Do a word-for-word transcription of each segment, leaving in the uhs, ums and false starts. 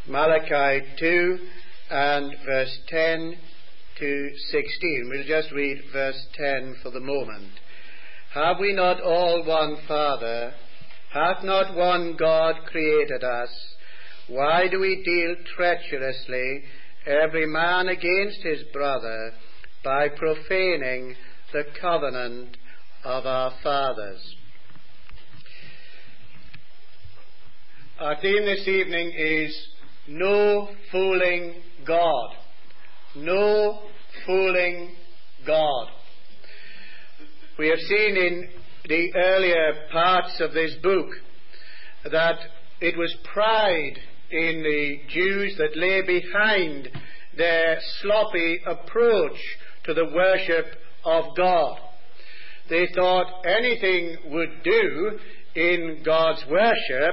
Malachi two and verse ten to sixteen. We'll just read verse ten for the moment. Have we not all one Father? Hath not one God created us? Why do we deal treacherously, every man against his brother, by profaning the covenant of our fathers? Our theme this evening is No Fooling God. No Fooling God. We have seen in the earlier parts of this book that it was pride in the Jews that lay behind their sloppy approach to the worship of God. They thought anything would do in God's worship,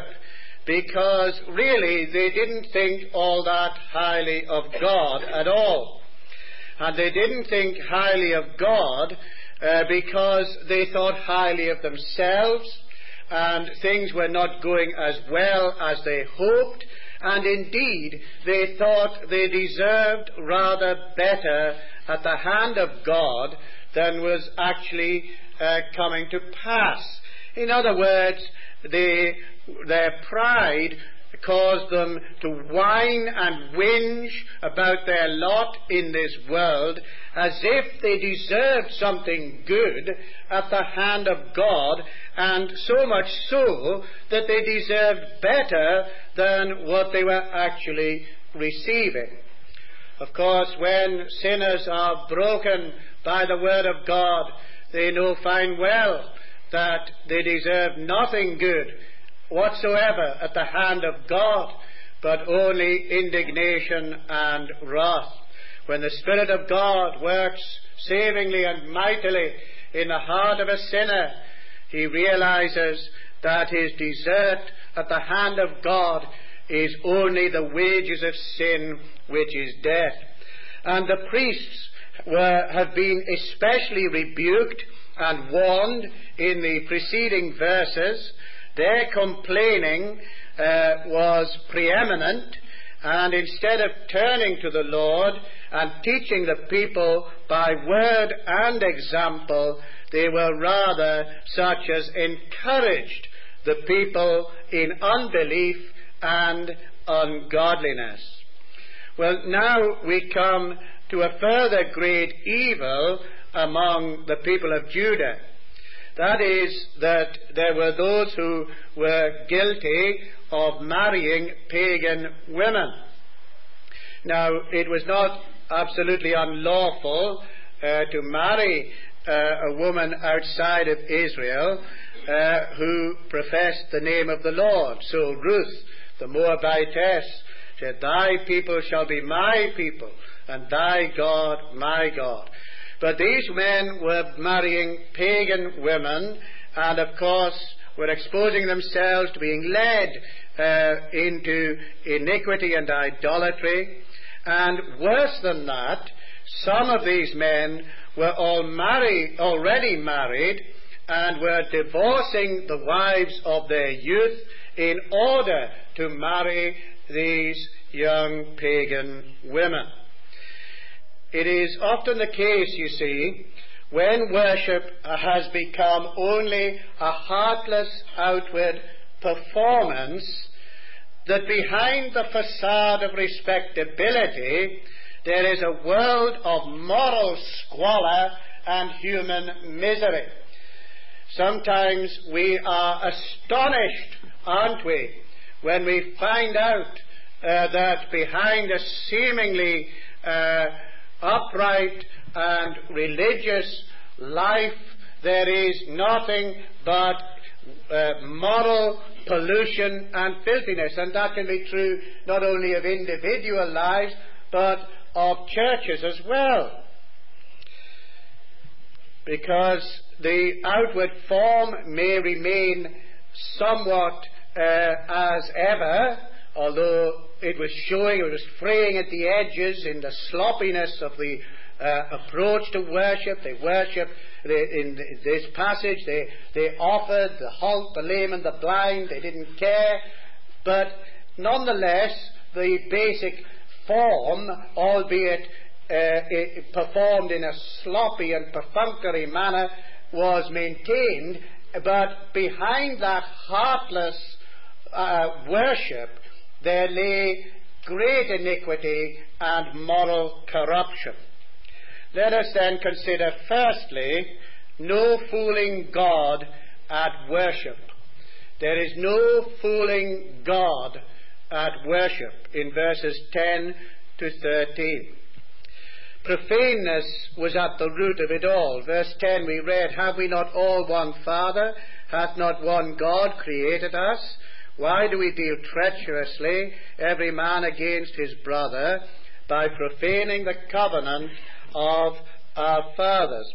because really they didn't think all that highly of God at all. And they didn't think highly of God uh, because they thought highly of themselves, and things were not going as well as they hoped, and indeed they thought they deserved rather better at the hand of God than was actually uh, coming to pass. In other words, they their pride caused them to whine and whinge about their lot in this world as if they deserved something good at the hand of God, and so much so that they deserved better than what they were actually receiving. Of course, when sinners are broken by the word of God, they know fine well that they deserve nothing good whatsoever at the hand of God, but only indignation and wrath. When the Spirit of God works savingly and mightily in the heart of a sinner, he realizes that his desert at the hand of God is only the wages of sin, which is death. And the priests were, have been especially rebuked and warned in the preceding verses. Their complaining uh, was preeminent, and instead of turning to the Lord and teaching the people by word and example, they were rather such as encouraged the people in unbelief and ungodliness. Well, now we come to a further great evil among the people of Judah. That is, that there were those who were guilty of marrying pagan women. Now, it was not absolutely unlawful uh, to marry uh, a woman outside of Israel uh, who professed the name of the Lord. So Ruth, the Moabitess, said, "Thy people shall be my people, and thy God my God." But these men were marrying pagan women, and of course were exposing themselves to being led uh, into iniquity and idolatry. And worse than that, some of these men were all married, already married, and were divorcing the wives of their youth in order to marry these young pagan women. It is often the case, you see, when worship has become only a heartless outward performance, that behind the facade of respectability there is a world of moral squalor and human misery. Sometimes we are astonished, aren't we, when we find out uh, that behind a seemingly uh, upright and religious life there is nothing but uh, moral pollution and filthiness. And that can be true not only of individual lives, but of churches as well. Because the outward form may remain somewhat uh, as ever, although it was showing, it was fraying at the edges in the sloppiness of the uh, approach to worship. They worshipped, they, in this passage, they, they offered the halt, the lame and the blind. They didn't care. But nonetheless, the basic form, albeit uh, it performed in a sloppy and perfunctory manner, was maintained, but behind that heartless uh, worship there lay great iniquity and moral corruption. Let us then consider, firstly, no fooling God at worship. There is no fooling God at worship, in verses ten to thirteen. Profaneness was at the root of it all. Verse ten we read, "Have we not all one Father? Hath not one God created us? Why do we deal treacherously, every man against his brother, by profaning the covenant of our fathers?"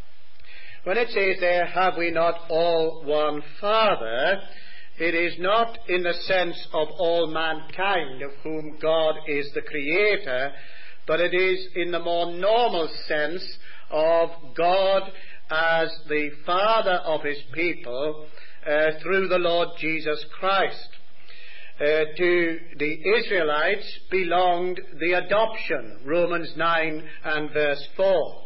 When it says there, "Have we not all one Father?" it is not in the sense of all mankind, of whom God is the Creator, but it is in the more normal sense of God as the Father of His people uh, through the Lord Jesus Christ. Uh, to the Israelites belonged the adoption, Romans nine and verse four.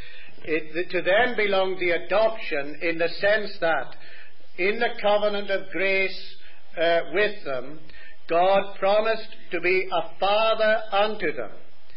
It, to them belonged the adoption in the sense that in the covenant of grace uh, with them, God promised to be a father unto them.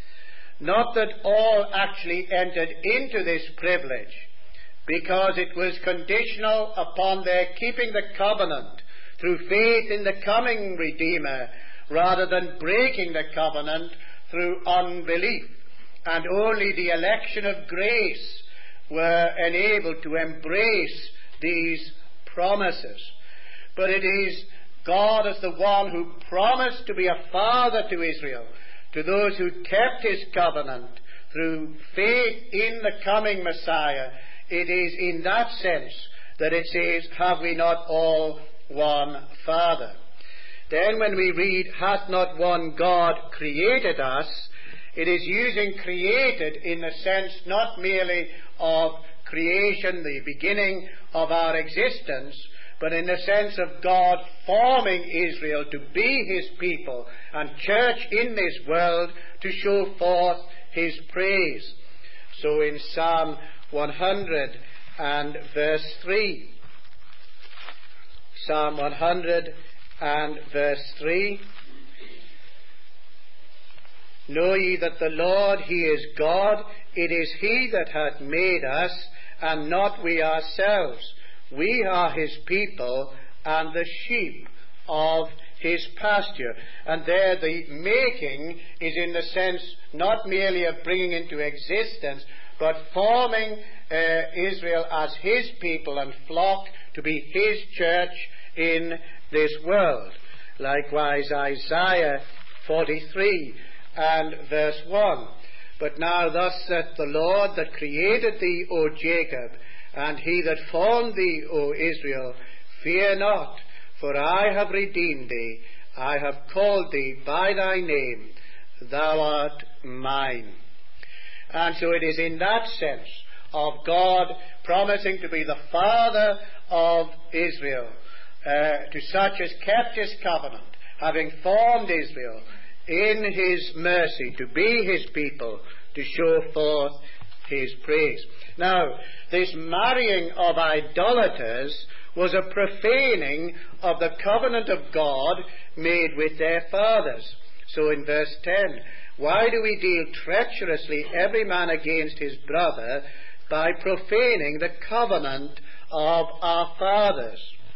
Not that all actually entered into this privilege, because it was conditional upon their keeping the covenant through faith in the coming Redeemer, rather than breaking the covenant through unbelief. And only the election of grace were enabled to embrace these promises. But it is God as the one who promised to be a father to Israel, to those who kept His covenant through faith in the coming Messiah. It is in that sense that it says, "Have we not all one Father?" Then when we read, "Hath not one God created us?" it is using created in the sense not merely of creation, the beginning of our existence, but in the sense of God forming Israel to be His people and church in this world to show forth His praise. So in Psalm one hundred and verse three, Psalm one hundred and verse three, "Know ye that the Lord, He is God, it is He that hath made us, and not we ourselves. We are His people, and the sheep of His pasture." And there the making is in the sense not merely of bringing into existence, but forming uh, Israel as His people and flock to be His church in this world. Likewise Isaiah forty-three and verse one, "But now thus saith the Lord that created thee, O Jacob, and He that formed thee, O Israel, fear not, for I have redeemed thee, I have called thee by thy name, thou art mine." And so it is in that sense of God promising to be the Father of Israel, uh, to such as kept His covenant, having formed Israel in His mercy to be His people, to show forth His praise. Now, this marrying of idolaters was a profaning of the covenant of God made with their fathers. So in verse ten, "Why do we deal treacherously every man against his brother, by profaning the covenant of our fathers?"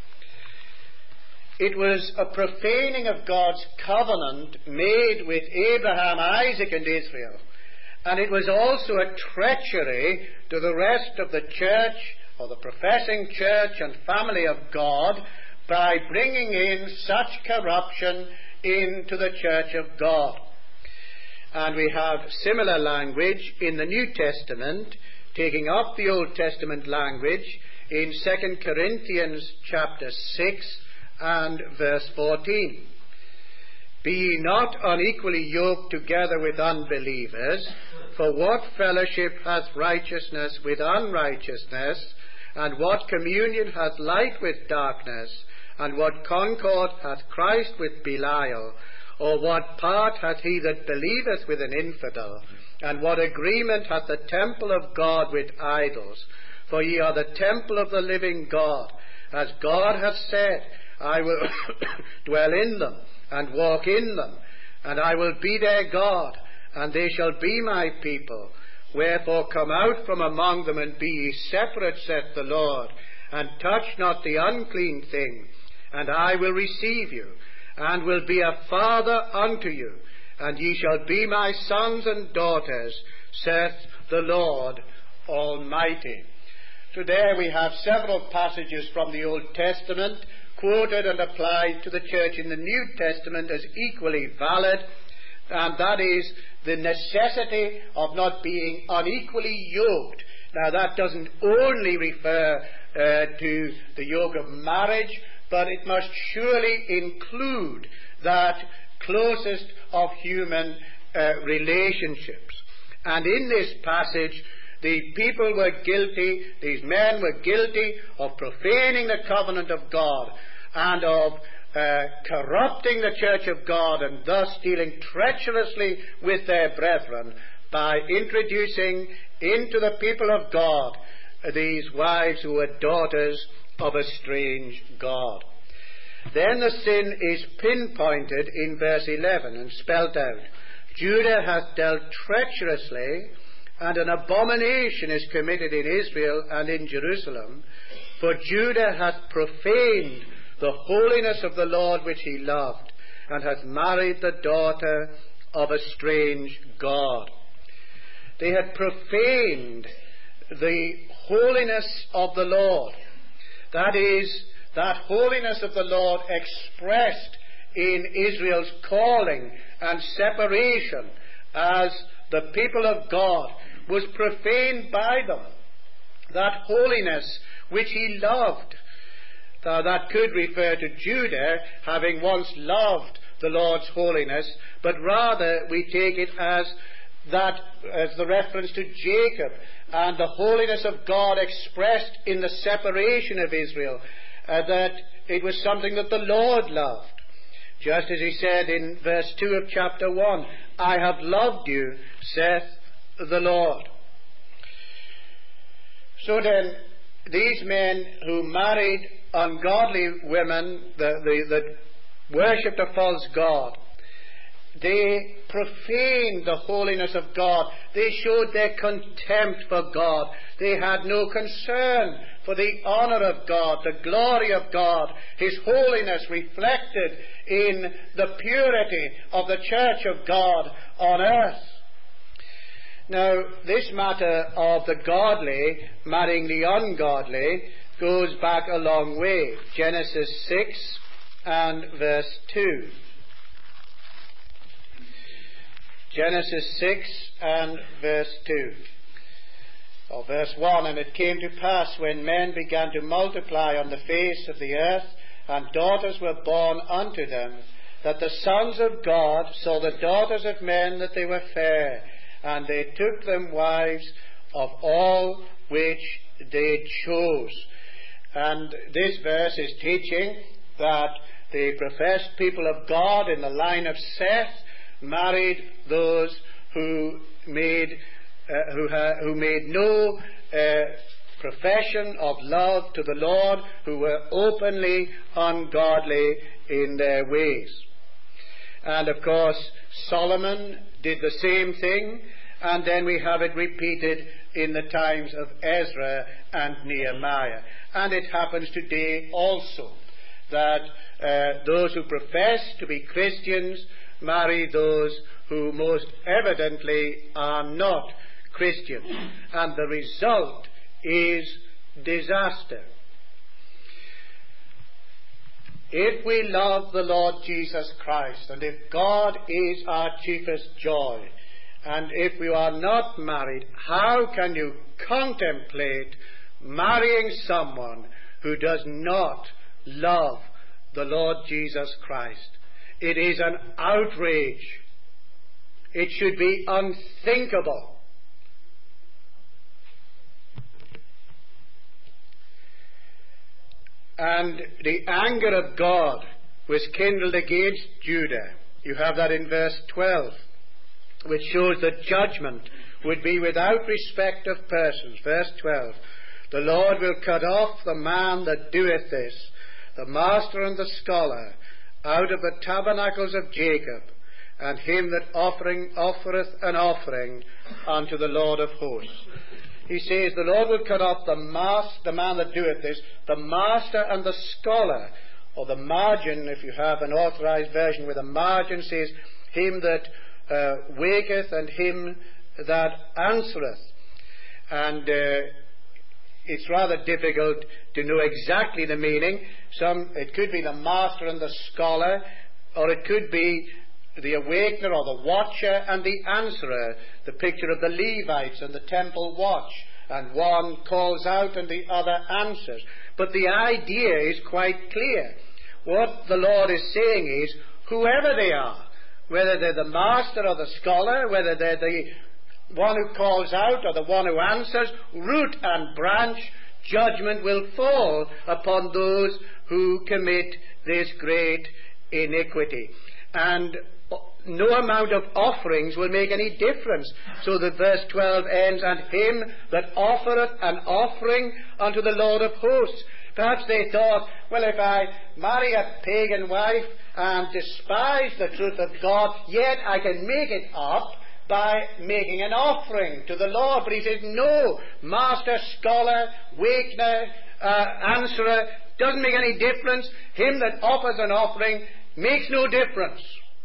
It was a profaning of God's covenant made with Abraham, Isaac, and Israel. And it was also a treachery to the rest of the church, or the professing church and family of God, by bringing in such corruption into the church of God. And we have similar language in the New Testament, taking up the Old Testament language in Second Corinthians chapter six and verse fourteen. "Be ye not unequally yoked together with unbelievers, for what fellowship hath righteousness with unrighteousness, and what communion hath light with darkness, and what concord hath Christ with Belial? Or what part hath he that believeth with an infidel? And what agreement hath the temple of God with idols? For ye are the temple of the living God. As God hath said, I will dwell in them, and walk in them, and I will be their God, and they shall be my people. Wherefore come out from among them, and be ye separate, saith the Lord, and touch not the unclean thing, and I will receive you, and will be a father unto you, and ye shall be my sons and daughters, saith the Lord Almighty. So there we have several passages from the Old Testament quoted and applied to the church in the New Testament as equally valid, and that is the necessity of not being unequally yoked. Now that doesn't only refer uh, to the yoke of marriage, but it must surely include that closest of human uh, relationships. And in this passage, the people were guilty, these men were guilty of profaning the covenant of God and of uh, corrupting the church of God, and thus dealing treacherously with their brethren by introducing into the people of God these wives who were daughters of a strange God. Then the sin is pinpointed in verse eleven and spelt out. Judah hath dealt treacherously, and an abomination is committed in Israel and in Jerusalem, for Judah hath profaned the holiness of the Lord which he loved, and hath married the daughter of a strange God. They had profaned the holiness of the Lord. That is, that holiness of the Lord expressed in Israel's calling and separation as the people of God was profaned by them. That holiness which he loved. Now that could refer to Judah having once loved the Lord's holiness, but rather we take it as that as the reference to Jacob and the holiness of God expressed in the separation of Israel, uh, that it was something that the Lord loved. Just as he said in verse two of chapter one, I have loved you, saith the Lord. So then, these men who married ungodly women that, that worshipped a false god, they profaned the holiness of God. They showed their contempt for God. They had no concern for the honor of God, the glory of God, His holiness reflected in the purity of the church of God on earth. Now, this matter of the godly marrying the ungodly goes back a long way. Genesis six and verse two. Genesis six and verse two. Or verse one, and it came to pass when men began to multiply on the face of the earth, and daughters were born unto them, that the sons of God saw the daughters of men that they were fair, and they took them wives of all which they chose. And this verse is teaching that the professed people of God in the line of Seth married those who made uh, who, ha- who made no uh, profession of love to the Lord, who were openly ungodly in their ways. And of course, Solomon did the same thing, and then we have it repeated in the times of Ezra and Nehemiah. And it happens today also that uh, those who profess to be Christians marry those who most evidently are not Christians. And the result is disaster. If we love the Lord Jesus Christ, and if God is our chiefest joy, and if we are not married, how can you contemplate marrying someone who does not love the Lord Jesus Christ? It is an outrage. It should be unthinkable. And the anger of God was kindled against Judah You have that in verse twelve, which shows that judgment would be without respect of persons. Verse twelve, the Lord will cut off the man that doeth this, the master and the scholar, out of the tabernacles of Jacob, and him that offering offereth an offering unto the Lord of hosts. He says, the Lord will cut off the, mas- the man that doeth this, the master and the scholar. Or the margin, if you have an authorized version with a margin, says, him that uh, waketh and him that answereth. And uh, it's rather difficult to know exactly the meaning. Some, it could be the master and the scholar, or it could be the awakener or the watcher and the answerer, the picture of the Levites and the temple watch, and one calls out and the other answers. But the idea is quite clear. What the Lord is saying is, whoever they are, whether they're the master or the scholar, whether they're the one who calls out or the one who answers, root and branch, judgment will fall upon those who commit this great iniquity. And no amount of offerings will make any difference. So that verse twelve ends, and him that offereth an offering unto the Lord of hosts. Perhaps they thought, well, if I marry a pagan wife and despise the truth of God, yet I can make it up by making an offering to the Lord. But he says, no, master, scholar, wakener, uh, answerer, doesn't make any difference. Him that offers an offering makes no difference.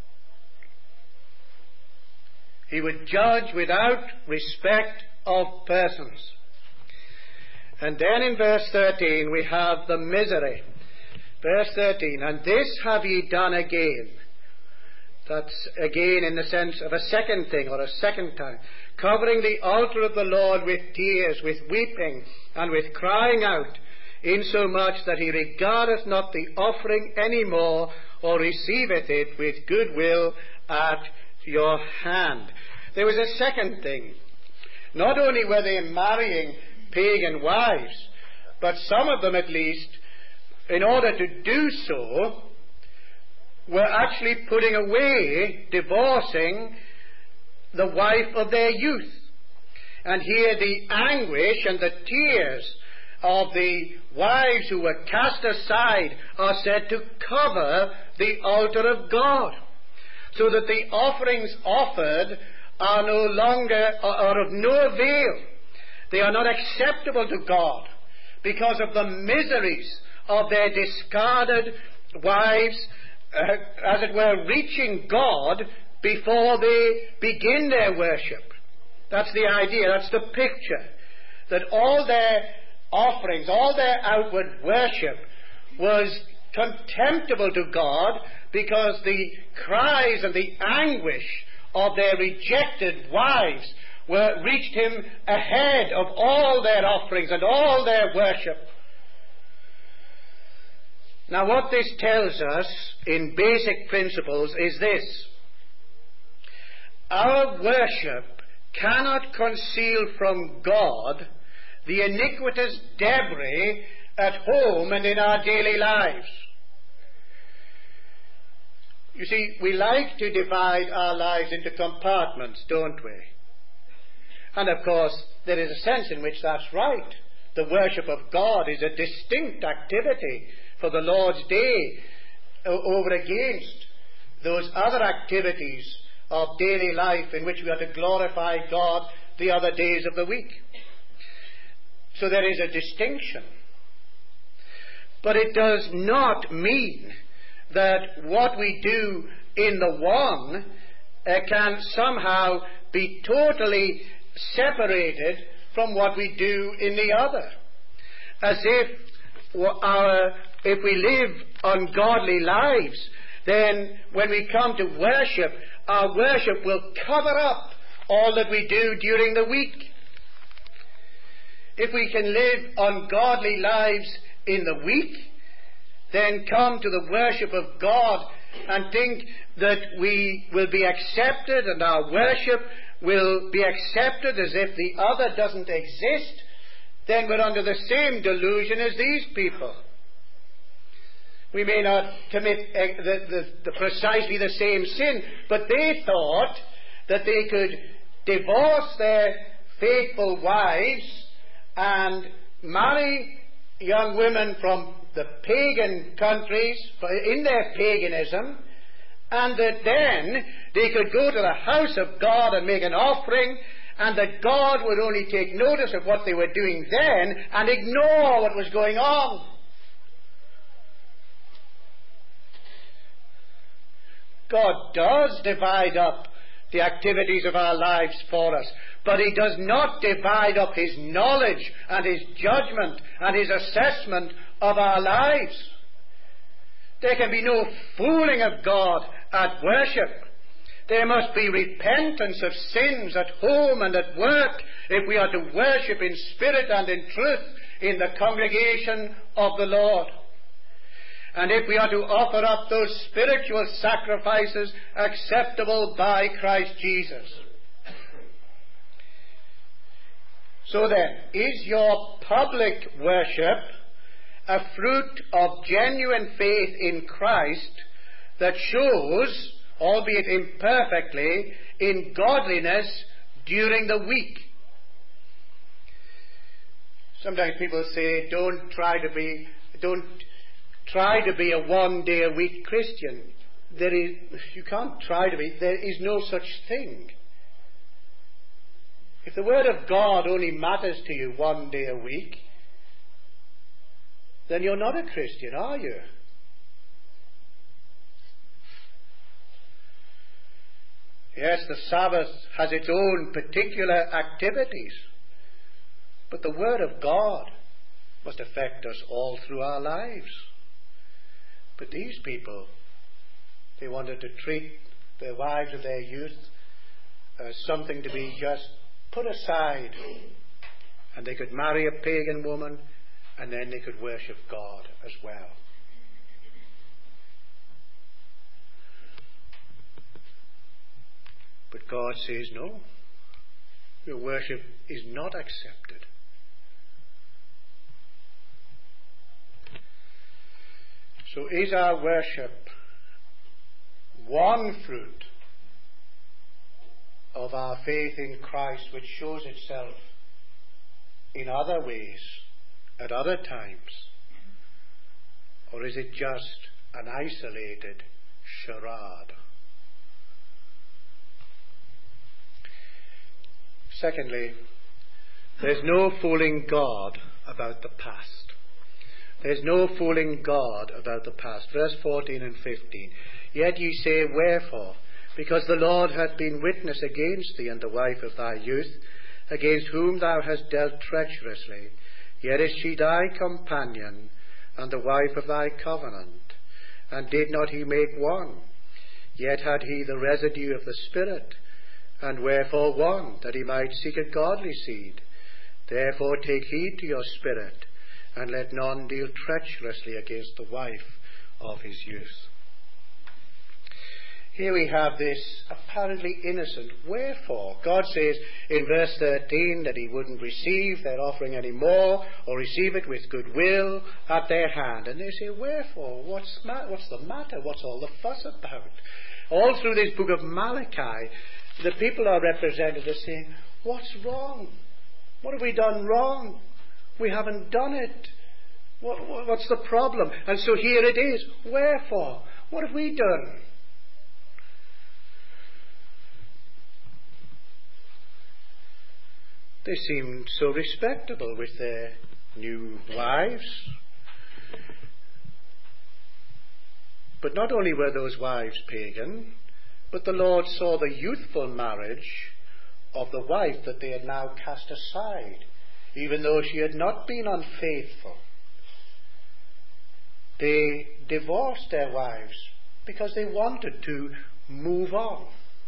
He would judge without respect of persons. And then in verse thirteen we have the misery. Verse thirteen, and this have ye done again. That's again in the sense of a second thing, or a second time. Covering the altar of the Lord with tears, with weeping, and with crying out, insomuch that he regardeth not the offering any more, or receiveth it with good will at your hand. There was a second thing. Not only were they marrying pagan wives, but some of them at least, in order to do so, were actually putting away, divorcing the wife of their youth. And here the anguish and the tears of the wives who were cast aside are said to cover the altar of God, so that the offerings offered are no longer, are of no avail. They are not acceptable to God because of the miseries of their discarded wives, uh, as it were, reaching God before they begin their worship. That's the idea, that's the picture. That all their offerings, all their outward worship was contemptible to God because the cries and the anguish of their rejected wives were reached him ahead of all their offerings and all their worship. Now what this tells us in basic principles is this: our worship cannot conceal from God the iniquitous debris at home and in our daily lives. You see, we like to divide our lives into compartments, don't we? And of course, there is a sense in which that's right. The worship of God is a distinct activity for the Lord's day over against those other activities of daily life in which we are to glorify God the other days of the week. So there is a distinction. But it does not mean that what we do in the one uh, can somehow be totally separated from what we do in the other. As if our, if we live ungodly lives, then when we come to worship, our worship will cover up all that we do during the week. If we can live ungodly lives in the week, then come to the worship of God and think that we will be accepted and our worship will be accepted as if the other doesn't exist, then we're under the same delusion as these people. We may not commit uh, the, the, the precisely the same sin, but they thought that they could divorce their faithful wives and marry young women from the pagan countries in their paganism, and that then they could go to the house of God and make an offering, and that God would only take notice of what they were doing then and ignore what was going on. God does divide up the activities of our lives for us, but He does not divide up His knowledge and His judgment and His assessment of our lives. There can be no fooling of God at worship. There must be repentance of sins at home and at work if we are to worship in spirit and in truth in the congregation of the Lord. And if we are to offer up those spiritual sacrifices acceptable by Christ Jesus. So then, is your public worship a fruit of genuine faith in Christ that shows, albeit imperfectly, in godliness during the week? Sometimes people say, don't try to be, don't try to be a one-day-a-week Christian. There is, you can't try to be. There is no such thing. If the Word of God only matters to you one day a week, then you're not a Christian, are you? Yes, the Sabbath has its own particular activities, but the Word of God must affect us all through our lives. But these people, they wanted to treat the wives of their youth as something to be just put aside, and they could marry a pagan woman, and then they could worship God as well. But God says, no, your worship is not accepted. So is our worship one fruit of our faith in Christ, which shows itself in other ways at other times? Or is it just an isolated charade? Secondly, there's no fooling God about the past. There's no fooling God about the past. Verse fourteen and fifteen. Yet ye say, wherefore? Because the Lord hath been witness against thee and the wife of thy youth, against whom thou hast dealt treacherously. Yet is she thy companion, and the wife of thy covenant. And did not he make one? Yet had he the residue of the Spirit. And wherefore one? That he might seek a godly seed. Therefore take heed to your spirit, and let none deal treacherously against the wife of his youth. Here we have this apparently innocent wherefore. God says in verse thirteen that he wouldn't receive their offering any more, or receive it with goodwill at their hand. And they say, wherefore? What's, ma- what's the matter? What's all the fuss about? All through this book of Malachi, the people are represented as saying, what's wrong? What have we done wrong? We haven't done it. What, what's the problem? And so here it is. Wherefore? What have we done? They seemed so respectable with their new wives. But not only were those wives pagan, but the Lord saw the youthful marriage of the wife that they had now cast aside, even though she had not been unfaithful. They divorced their wives because they wanted to move on.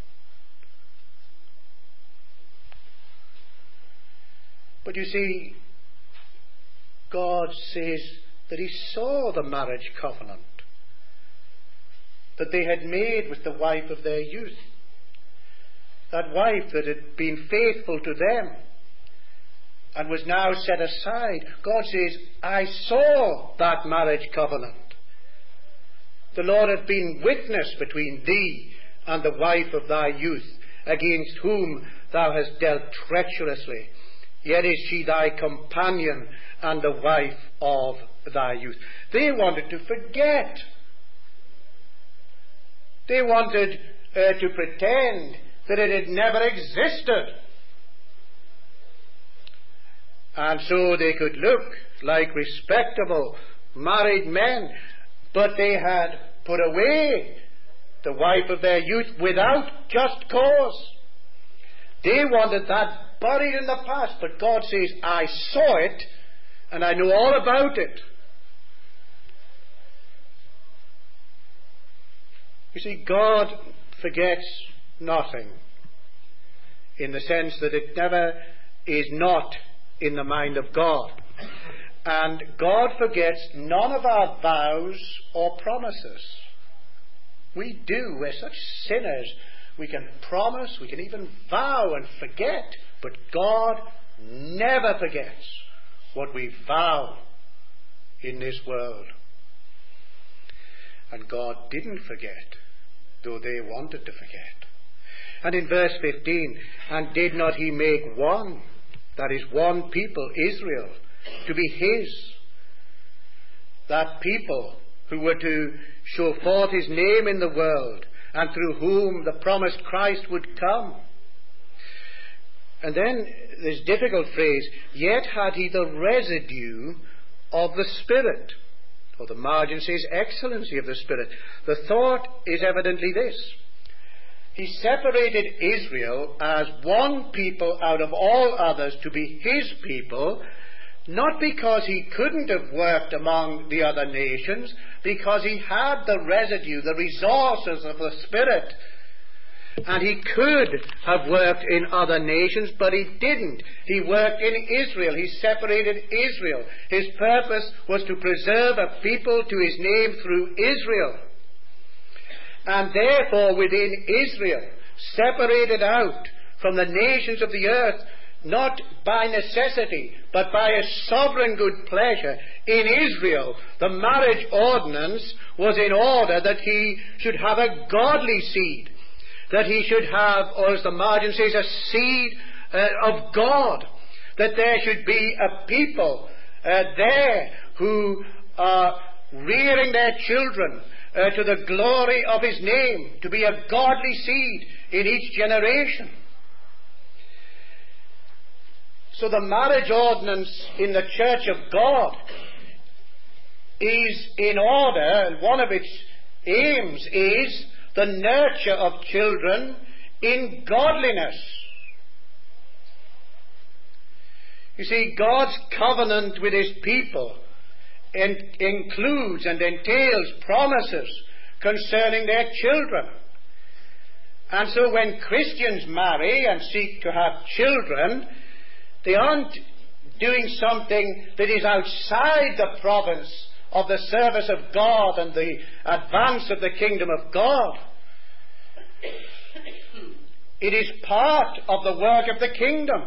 But you see, God says that he saw the marriage covenant that they had made with the wife of their youth. That wife that had been faithful to them and was now set aside. God says, I saw that marriage covenant The Lord hath been witness between thee and the wife of thy youth, against whom thou hast dealt treacherously. Yet is she thy companion and the wife of thy youth. They wanted to forget. They wanted uh, to pretend that it had never existed. And so they could look like respectable married men, but they had put away the wife of their youth without just cause. They wanted that buried in the past, but God says, I saw it and I know all about it. You see, God forgets nothing, in the sense that it never is not in the mind of God. And God forgets none of our vows or promises. We do. We're such sinners. We can promise, we can even vow and forget. But God never forgets what we vow in this world. And God didn't forget, though they wanted to forget. And in verse fifteen, and did not he make one, that is one people, Israel, to be his? That people who were to show forth his name in the world, and through whom the promised Christ would come. And then this difficult phrase, yet had he the residue of the Spirit. Or the margin says excellency of the Spirit. The thought is evidently this. He separated Israel as one people out of all others to be his people, not because he couldn't have worked among the other nations, because he had the residue, the resources of the Spirit. And he could have worked in other nations, but he didn't. He worked in Israel. He separated Israel. His purpose was to preserve a people to his name through Israel. And therefore within Israel, separated out from the nations of the earth, not by necessity, but by a sovereign good pleasure, in Israel, the marriage ordinance was in order that he should have a godly seed, that he should have, or as the margin says, a seed uh, of God, that there should be a people uh, there who are rearing their children uh, to the glory of his name, to be a godly seed in each generation. So the marriage ordinance in the church of God is in order, and one of its aims is the nurture of children in godliness. You see, God's covenant with his people in, includes and entails promises concerning their children. And so when Christians marry and seek to have children, they aren't doing something that is outside the province of the service of God and the advance of the kingdom of God. It is part of the work of the kingdom.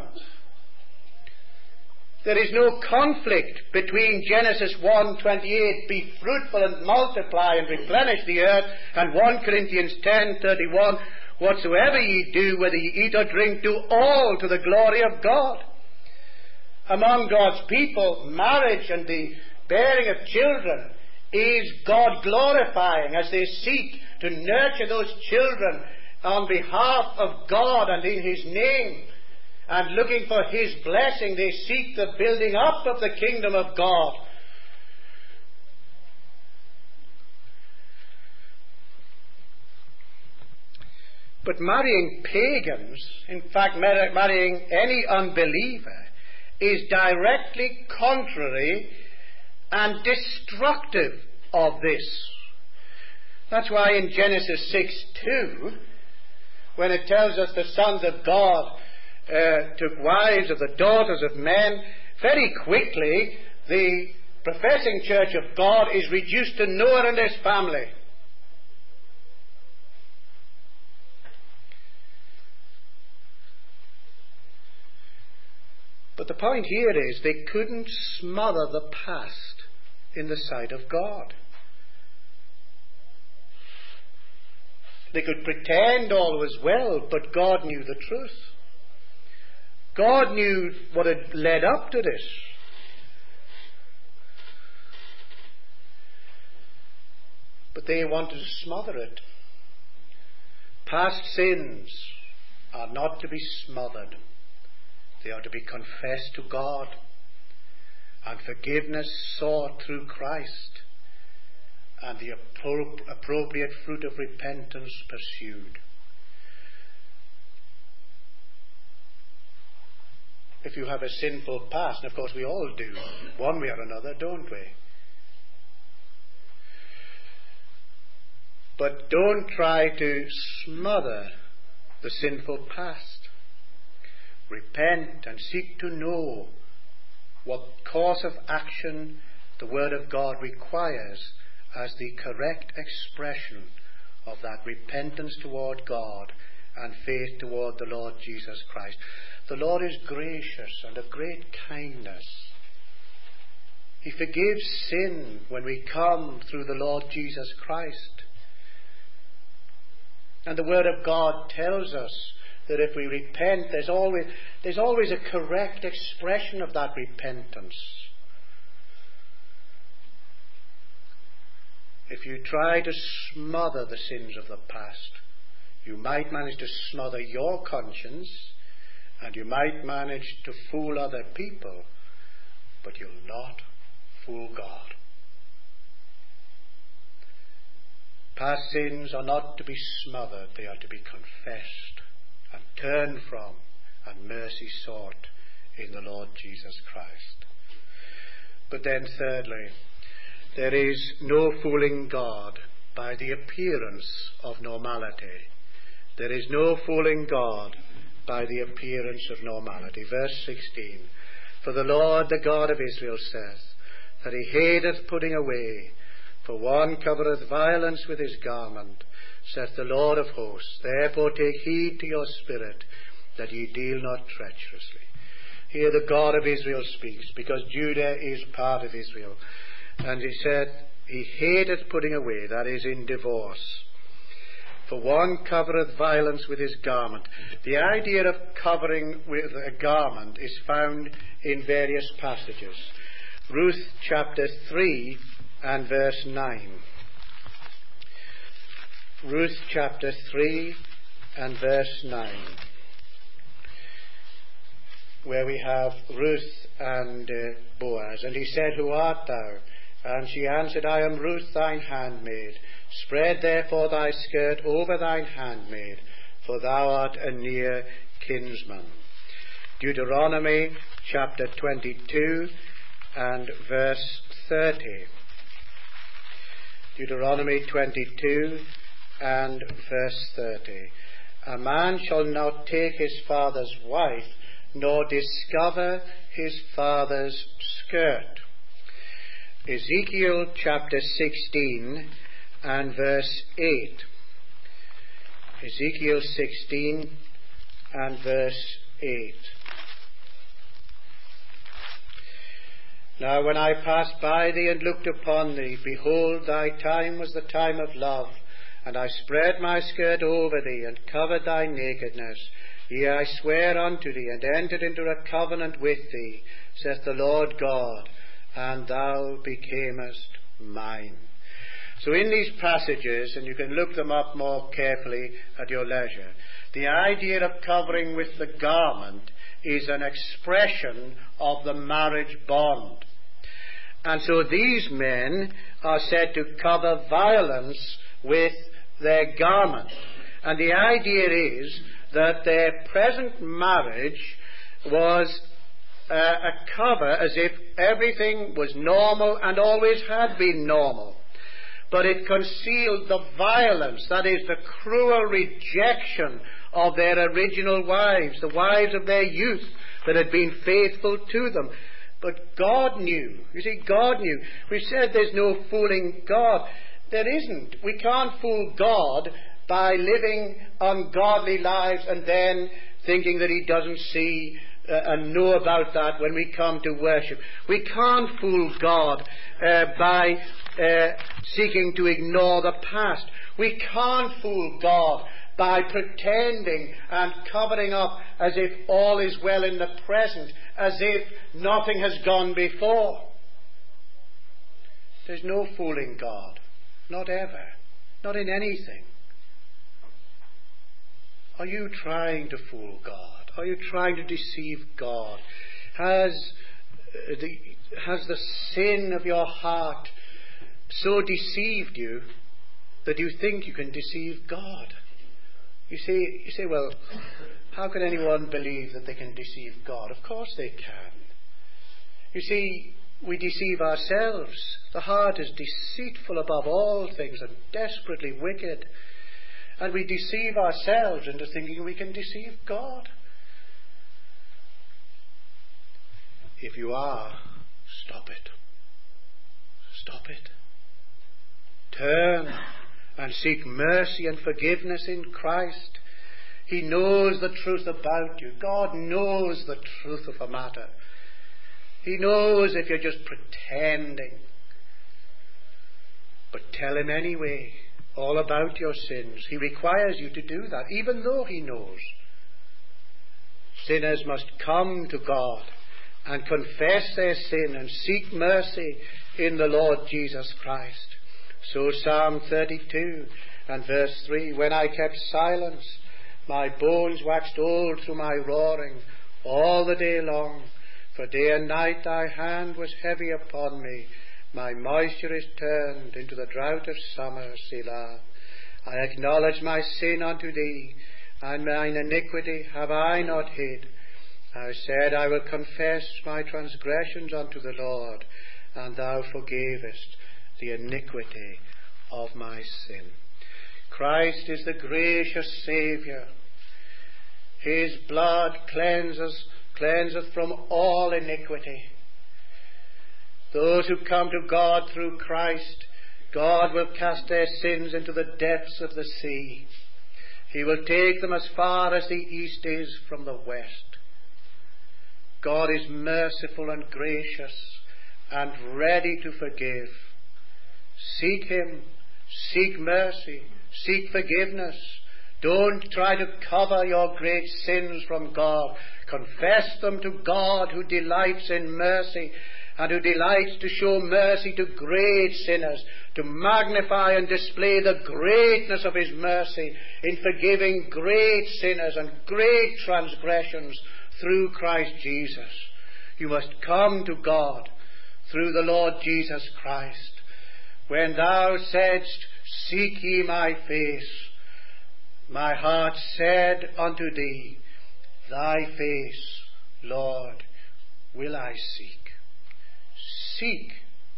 There is no conflict between Genesis one twenty-eight, be fruitful and multiply and replenish the earth, and First Corinthians ten thirty-one, whatsoever ye do, whether ye eat or drink, do all to the glory of God. Among God's people, marriage and the bearing of children is God glorifying as they seek to nurture those children on behalf of God and in his name. And looking for his blessing, they seek the building up of the kingdom of God. But marrying pagans, in fact marrying any unbeliever, is directly contrary and destructive of this. That's why in Genesis six two, when it tells us the sons of God uh, took wives of the daughters of men, very quickly the professing church of God is reduced to Noah and his family. But the point here is they couldn't smother the past in the sight of God. They could pretend all was well, but God knew the truth. God knew what had led up to this. But they wanted to smother it. Past sins are not to be smothered. They are to be confessed to God and forgiveness sought through Christ, and the appro- appropriate fruit of repentance pursued. If you have a sinful past, and of course we all do, one way or another, don't we? But don't try to smother the sinful past. Repent and seek to know what course of action the Word of God requires as the correct expression of that repentance toward God and faith toward the Lord Jesus Christ. The Lord is gracious and of great kindness. He forgives sin when we come through the Lord Jesus Christ. And the Word of God tells us that if we repent, there's always, there's always a correct expression of that repentance. If you try to smother the sins of the past, you might manage to smother your conscience, and you might manage to fool other people, but you'll not fool God. Past sins are not to be smothered, they are to be confessed and turned from and mercy sought in the Lord Jesus Christ. But then thirdly, there is no fooling God by the appearance of normality. There is no fooling God by the appearance of normality. Verse sixteen, for the Lord, the God of Israel, saith, that he hateth putting away, for one covereth violence with his garment, saith the Lord of hosts. Therefore take heed to your spirit, that ye deal not treacherously. Here the God of Israel speaks, because Judah is part of Israel. And he said, he hateth putting away, that is in divorce. For one covereth violence with his garment. The idea of covering with a garment is found in various passages. Ruth chapter three and verse nine. Ruth chapter three and verse nine, where we have Ruth and uh, Boaz. And he said, who art thou? And she answered, I am Ruth thine handmaid. Spread therefore thy skirt over thine handmaid, for thou art a near kinsman. Deuteronomy chapter twenty-two and verse thirty. Deuteronomy twenty-two and verse thirty. A man shall not take his father's wife, nor discover his father's skirt. Ezekiel chapter sixteen and verse eight. Ezekiel sixteen and verse eight. Now when I passed by thee and looked upon thee, behold, thy time was the time of love, and I spread my skirt over thee, and covered thy nakedness. Yea, I swear unto thee, and entered into a covenant with thee, saith the Lord God, and thou becamest mine. So in these passages, and you can look them up more carefully at your leisure, the idea of covering with the garment is an expression of the marriage bond. And so these men are said to cover violence with their garment. And the idea is that their present marriage was uh, a cover as if everything was normal and always had been normal. But it concealed the violence, that is, the cruel rejection of their original wives, the wives of their youth that had been faithful to them. But God knew. You see, God knew. We've said there's no fooling God. There isn't. We can't fool God by living ungodly lives and then thinking that he doesn't see uh, and know about that when we come to worship. We can't fool God uh, by uh, seeking to ignore the past. We can't fool God by pretending and covering up as if all is well in the present, as if nothing has gone before. There's no fooling God. Not ever. Not in anything. Are you trying to fool God? Are you trying to deceive God? Has uh, the, has the sin of your heart so deceived you that you think you can deceive God? You see, you say, well, how can anyone believe that they can deceive God? Of course they can. You see, we deceive ourselves. The heart is deceitful above all things and desperately wicked. And we deceive ourselves into thinking we can deceive God. If you are, stop it. Stop it. Turn and seek mercy and forgiveness in Christ. He knows the truth about you. God knows the truth of the matter. He knows if you're just pretending. But tell him anyway all about your sins. He requires you to do that, even though he knows. Sinners must come to God and confess their sin and seek mercy in the Lord Jesus Christ. So Psalm thirty-two and verse three, when I kept silence, my bones waxed old through my roaring all the day long. For day and night thy hand was heavy upon me. My moisture is turned into the drought of summer, Selah. I acknowledge my sin unto thee, and mine iniquity have I not hid. I said, I will confess my transgressions unto the Lord, and thou forgavest the iniquity of my sin. Christ is the gracious Saviour. His blood cleanses, cleanseth from all iniquity. Those who come to God through Christ, God will cast their sins into the depths of the sea. He will take them as far as the east is from the west. God is merciful and gracious and ready to forgive. Seek him. Seek mercy. Seek forgiveness. Don't try to cover your great sins from God. Confess them to God, who delights in mercy and who delights to show mercy to great sinners, to magnify and display the greatness of his mercy in forgiving great sinners and great transgressions through Christ Jesus. You must come to God through the Lord Jesus Christ. When thou saidst, seek ye my face, my heart said unto thee, thy face, Lord, will I seek. Seek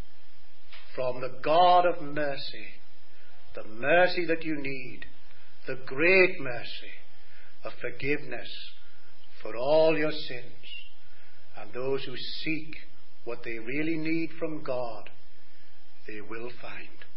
from the God of mercy the mercy that you need, the great mercy of forgiveness for all your sins. And those who seek what they really need from God, they will find.